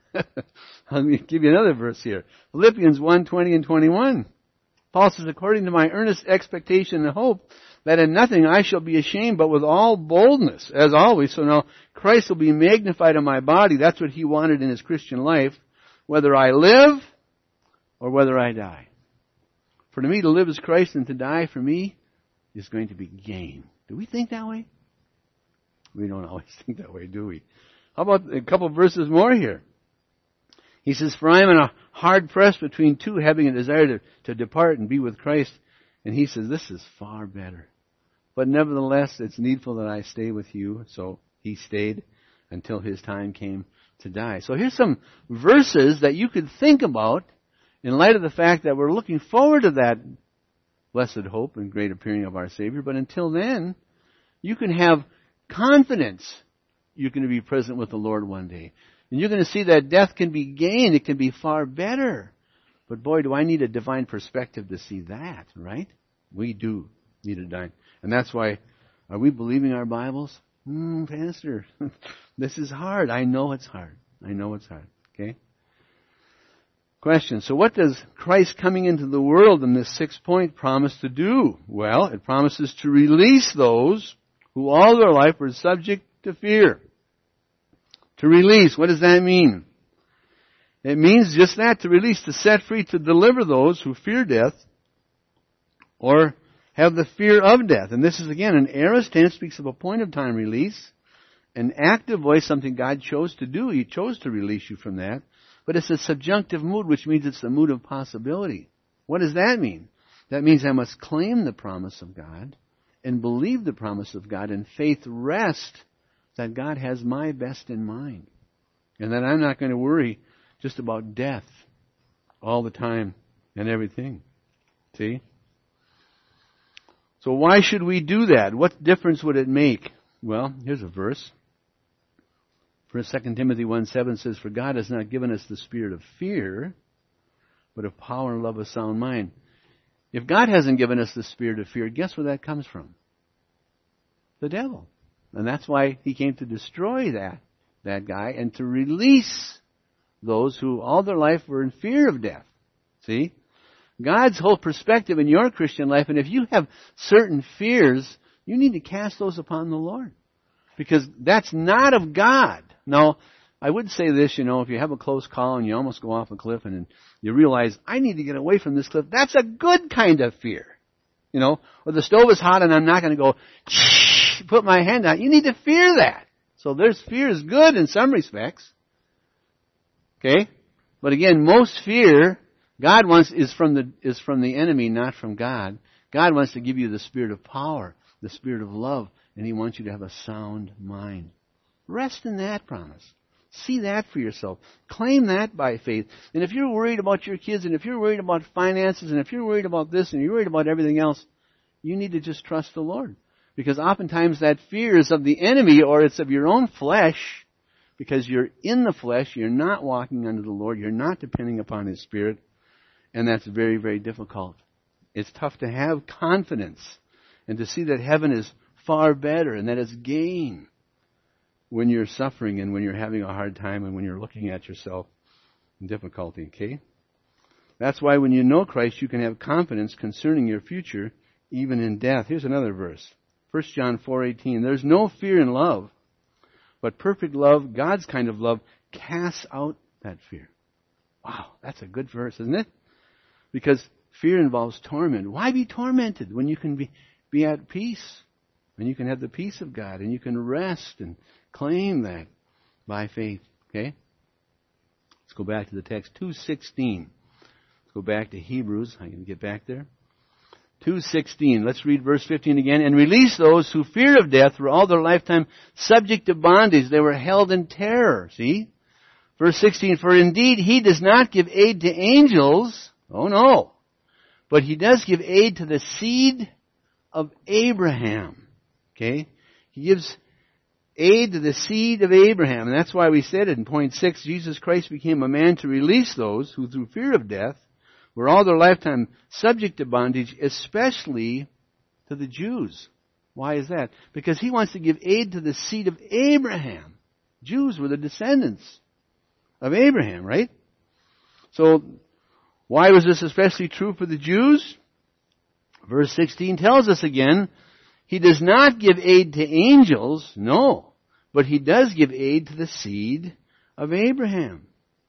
Let me give you another verse here. Philippians 1:20 and 21. Paul says, according to my earnest expectation and hope, that in nothing I shall be ashamed, but with all boldness, as always. So now Christ will be magnified in my body. That's what he wanted in his Christian life, whether I live or whether I die. For to me to live is Christ, and to die for me is going to be gain. Do we think that way? We don't always think that way, do we? How about a couple of verses more here? He says, for I am in a hard press between two, having a desire to depart and be with Christ. And he says, this is far better. But nevertheless, it's needful that I stay with you. So he stayed until his time came to die. So here's some verses that you could think about in light of the fact that we're looking forward to that blessed hope and great appearing of our Savior. But until then, you can have confidence you're going to be present with the Lord one day. And you're going to see that death can be gained. It can be far better. But boy, do I need a divine perspective to see that, right? We do need a divine. And that's why, are we believing our Bibles? Pastor, this is hard. I know it's hard. Okay? Question. So what does Christ coming into the world in this 6th point promise to do? Well, it promises to release those who all their life were subject to fear. To release, what does that mean? It means just that, to release, to set free, to deliver those who fear death, or have the fear of death. And this is, again, an aorist tense, speaks of a point-of-time release. An active voice, something God chose to do. He chose to release you from that. But it's a subjunctive mood, which means it's the mood of possibility. What does that mean? That means I must claim the promise of God and believe the promise of God, and faith rest that God has my best in mind. And that I'm not going to worry just about death all the time and everything. See? So why should we do that? What difference would it make? Well, here's a verse. 2 Timothy 1:7 says, "For God has not given us the spirit of fear, but of power and love of sound mind." If God hasn't given us the spirit of fear, guess where that comes from? The devil. And that's why he came to destroy that guy and to release those who all their life were in fear of death. See? God's whole perspective in your Christian life, and if you have certain fears, you need to cast those upon the Lord. Because that's not of God. Now, I would say this, if you have a close call and you almost go off a cliff and you realize, I need to get away from this cliff, that's a good kind of fear. Or the stove is hot and I'm not going to go, put my hand out. You need to fear that. So fear is good in some respects. Okay? But again, most fear, is from the enemy, not from God. God wants to give you the spirit of power, the spirit of love, and He wants you to have a sound mind. Rest in that promise. See that for yourself. Claim that by faith. And if you're worried about your kids, and if you're worried about finances, and if you're worried about this, and you're worried about everything else, you need to just trust the Lord. Because oftentimes that fear is of the enemy, or it's of your own flesh, because you're in the flesh, you're not walking under the Lord, you're not depending upon His Spirit, and that's very, very difficult. It's tough to have confidence and to see that heaven is far better and that it's gain when you're suffering and when you're having a hard time and when you're looking at yourself in difficulty, okay? That's why when you know Christ, you can have confidence concerning your future, even in death. Here's another verse. 1 John 4:18. There's no fear in love, but perfect love, God's kind of love, casts out that fear. Wow, that's a good verse, isn't it? Because fear involves torment. Why be tormented when you can be at peace? And you can have the peace of God, and you can rest and claim that by faith. Okay? Let's go back to the text. 2:16. Let's go back to Hebrews. I can get back there. 2:16. Let's read verse 15 again. And release those who fear of death were all their lifetime subject to bondage. They were held in terror. See? Verse 16. For indeed He does not give aid to angels. Oh no. But He does give aid to the seed of Abraham. Okay? He gives aid to the seed of Abraham. And that's why we said it in point 6, Jesus Christ became a man to release those who through fear of death were all their lifetime subject to bondage, especially to the Jews. Why is that? Because He wants to give aid to the seed of Abraham. Jews were the descendants of Abraham, right? So, why was this especially true for the Jews? Verse 16 tells us again, He does not give aid to angels, no, but He does give aid to the seed of Abraham.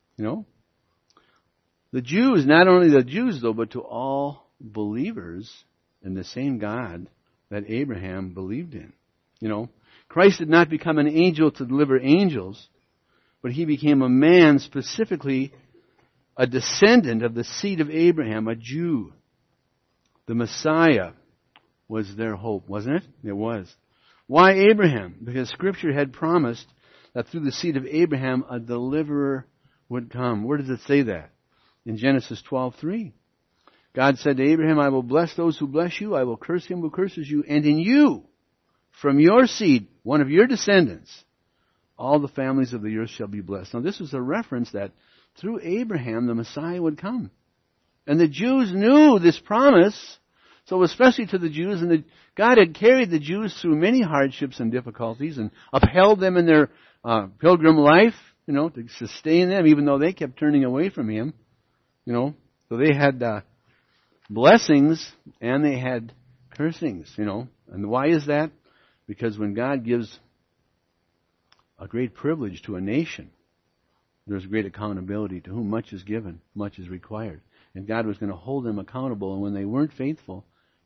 The Jews, not only the Jews though, but to all believers in the same God that Abraham believed in. Christ did not become an angel to deliver angels, but He became a man, specifically a descendant of the seed of Abraham, a Jew. The Messiah was their hope, wasn't it? It was. Why Abraham? Because Scripture had promised that through the seed of Abraham a deliverer would come. Where does it say that? In Genesis 12:3. God said to Abraham, I will bless those who bless you, I will curse him who curses you, and in you, from your seed, one of your descendants, all the families of the earth shall be blessed. Now this was a reference that through Abraham the Messiah would come. And the Jews knew this promise, so especially to the Jews, and God had carried the Jews through many hardships and difficulties and upheld them in their pilgrim life, to sustain them, even though they kept turning away from Him. So they had blessings and they had cursings, And why is that? Because when God gives a great privilege to a nation, there's great accountability. To whom much is given, much is required. And God was going to hold them accountable, and when they weren't faithful,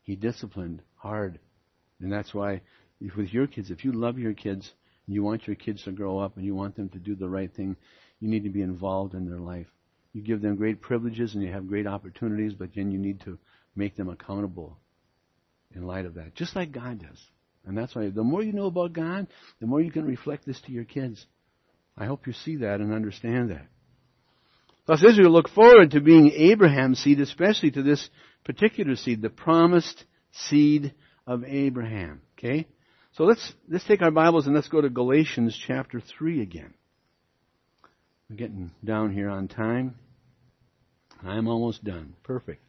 He disciplined hard. And that's why with your kids, if you love your kids, and you want your kids to grow up and you want them to do the right thing, you need to be involved in their life. You give them great privileges and you have great opportunities, but then you need to make them accountable in light of that, just like God does. And that's why the more you know about God, the more you can reflect this to your kids. I hope you see that and understand that. Thus Israel looked forward to being Abraham's seed, especially to this particular seed, the promised seed of Abraham. Okay? So let's take our Bibles and let's go to Galatians chapter 3 again. We're getting down here on time. I'm almost done. Perfect.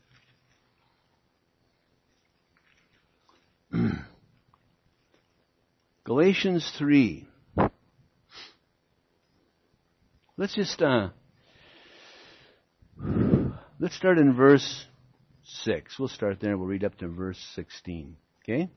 Galatians 3. Let's start in verse 6. We'll start there. We'll read up to verse 16. Okay?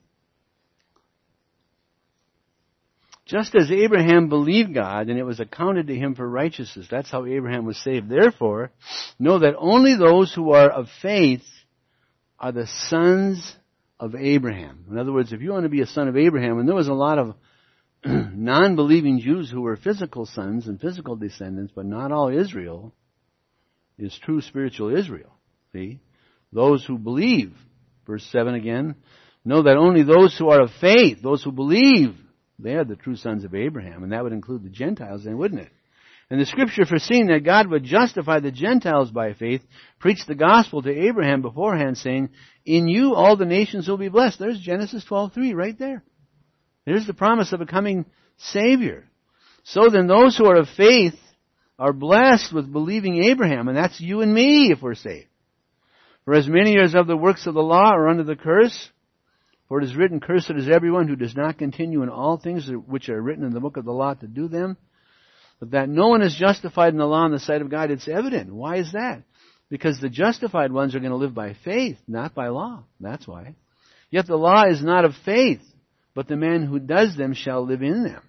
Just as Abraham believed God, and it was accounted to him for righteousness. That's how Abraham was saved. Therefore, know that only those who are of faith are the sons of Abraham. In other words, if you want to be a son of Abraham, and there was a lot of non-believing Jews who were physical sons and physical descendants, but not all Israel is true spiritual Israel. See? Those who believe, verse 7 again, know that only those who are of faith, those who believe, they are the true sons of Abraham, and that would include the Gentiles then, wouldn't it? And the Scripture, foreseeing that God would justify the Gentiles by faith, preached the gospel to Abraham beforehand, saying, in you all the nations will be blessed. There's Genesis 12:3 right there. There's the promise of a coming Savior. So then those who are of faith are blessed with believing Abraham, and that's you and me if we're saved. For as many as of the works of the law are under the curse, for it is written, cursed is everyone who does not continue in all things which are written in the book of the law to do them. But that no one is justified in the law in the sight of God, it's evident. Why is that? Because the justified ones are going to live by faith, not by law. That's why. Yet the law is not of faith, but the man who does them shall live in them.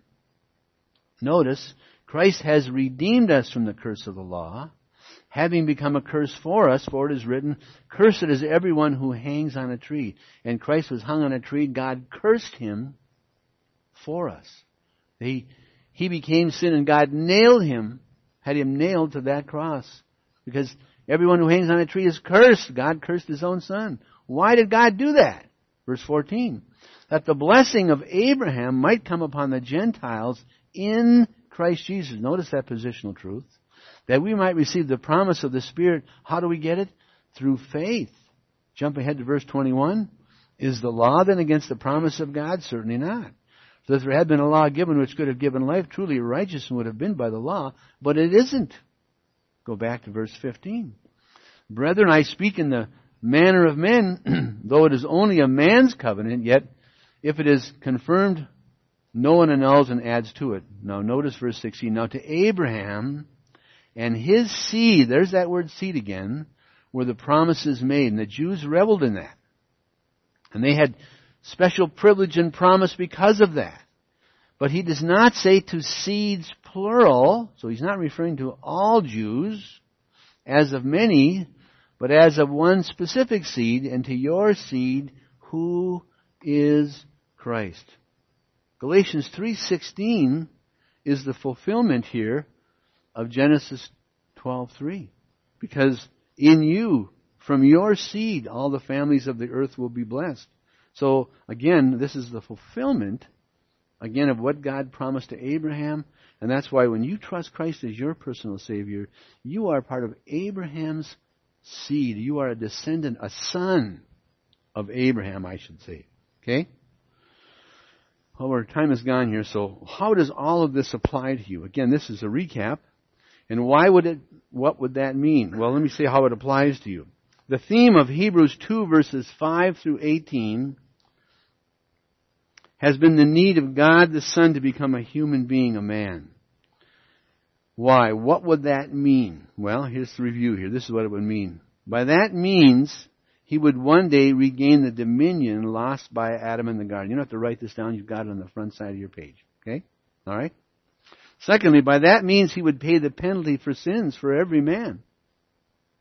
Notice, Christ has redeemed us from the curse of the law, having become a curse for us, for it is written, cursed is everyone who hangs on a tree. And Christ was hung on a tree. God cursed him for us. He became sin, and God nailed him, had him nailed to that cross. Because everyone who hangs on a tree is cursed. God cursed his own son. Why did God do that? Verse 14. That the blessing of Abraham might come upon the Gentiles in Christ Jesus. Notice that positional truth. That we might receive the promise of the Spirit. How do we get it? Through faith. Jump ahead to verse 21. Is the law then against the promise of God? Certainly not. So if there had been a law given which could have given life, truly righteous would have been by the law, but it isn't. Go back to verse 15. Brethren, I speak in the manner of men, though it is only a man's covenant, yet if it is confirmed, no one annuls and adds to it. Now notice verse 16. Now to Abraham and his seed, there's that word seed again, were the promises made, and the Jews reveled in that. And they had special privilege and promise because of that. But he does not say to seeds plural, so he's not referring to all Jews as of many, but as of one specific seed, and to your seed, who is Christ. Galatians 3:16 is the fulfillment here of Genesis 12:3. Because in you, from your seed, all the families of the earth will be blessed. So, again, this is the fulfillment, again, of what God promised to Abraham. And that's why when you trust Christ as your personal Savior, you are part of Abraham's seed. You are a descendant, a son of Abraham, I should say. Okay? Well, our time is gone here, so how does all of this apply to you? Again, this is a recap. And what would that mean? Well, let me say how it applies to you. The theme of Hebrews 2 verses 5 through 18 has been the need of God the Son to become a human being, a man. Why? What would that mean? Well, here's the review here. This is what it would mean. By that means, he would one day regain the dominion lost by Adam in the garden. You don't have to write this down. You've got it on the front side of your page. Okay? All right? Secondly, by that means he would pay the penalty for sins for every man.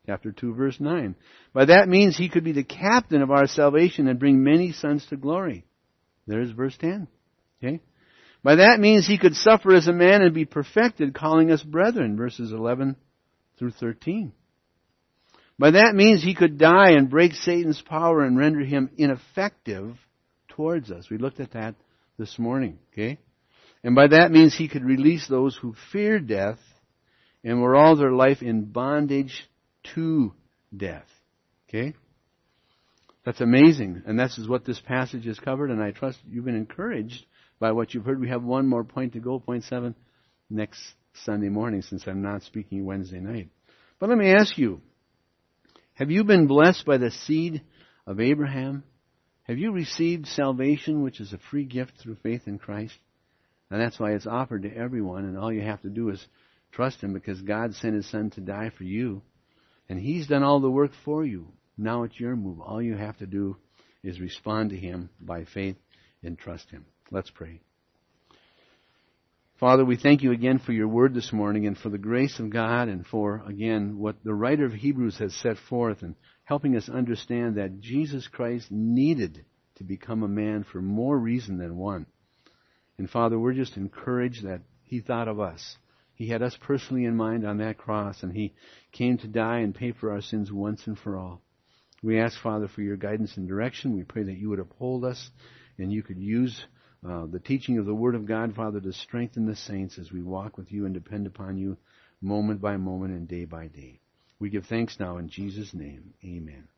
Chapter 2, verse 9. By that means he could be the captain of our salvation and bring many sons to glory. There's verse 10. Okay? By that means he could suffer as a man and be perfected, calling us brethren. Verses 11 through 13. By that means he could die and break Satan's power and render him ineffective towards us. We looked at that this morning. Okay? And by that means he could release those who fear death and were all their life in bondage to death. Okay? That's amazing. And this is what this passage has covered, and I trust you've been encouraged by what you've heard. We have one more point to go, point 7, next Sunday morning, since I'm not speaking Wednesday night. But let me ask you, have you been blessed by the seed of Abraham? Have you received salvation, which is a free gift through faith in Christ? And that's why it's offered to everyone, and all you have to do is trust Him, because God sent His Son to die for you. And He's done all the work for you. Now it's your move. All you have to do is respond to Him by faith and trust Him. Let's pray. Father, we thank you again for your word this morning and for the grace of God and for, again, what the writer of Hebrews has set forth and helping us understand that Jesus Christ needed to become a man for more reason than one. And Father, we're just encouraged that He thought of us. He had us personally in mind on that cross, and He came to die and pay for our sins once and for all. We ask, Father, for your guidance and direction. We pray that you would uphold us and you could use the teaching of the Word of God, Father, to strengthen the saints as we walk with you and depend upon you moment by moment and day by day. We give thanks now in Jesus' name. Amen.